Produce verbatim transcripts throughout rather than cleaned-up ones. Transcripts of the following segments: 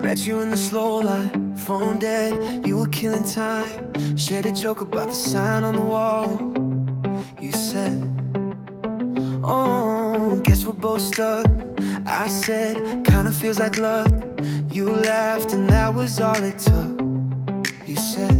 Met you in the slow line, phone dead, you were killing time. Shared a joke about the sign on the wall. You said, oh, guess we're both stuck. I said, kinda feels like luck. You laughed and that was all it took. You said,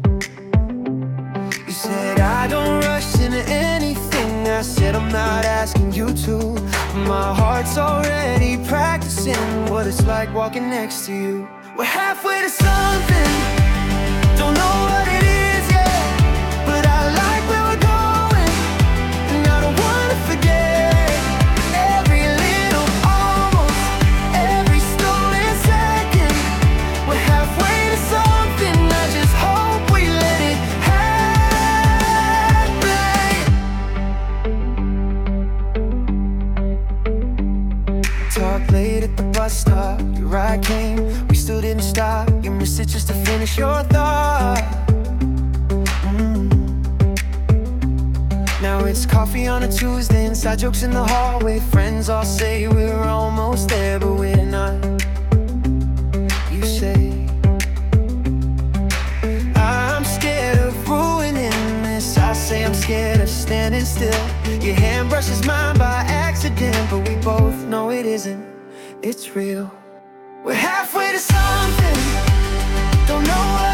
you said I don't rush into anything. I said I'm not asking you to. My heart's already practicing what it's like walking next to you. We're halfway to something, don't know what it is yet, but I like where we're going, and I don't wanna forget every little almost, every stolen second. We're halfway to something, I just hope we let it happen. Talk late at the bus stop, your ride came, we still didn't stop. You missed it just to finish your thought. mm. Now it's coffee on a Tuesday, inside jokes in the hallway. Friends all say we're almost there, but we're not. You say, I'm scared of ruining this. I say I'm scared of standing still. Your hand brushes mine by accident, but we both know it isn't. It's real. We're halfway to something, don't know what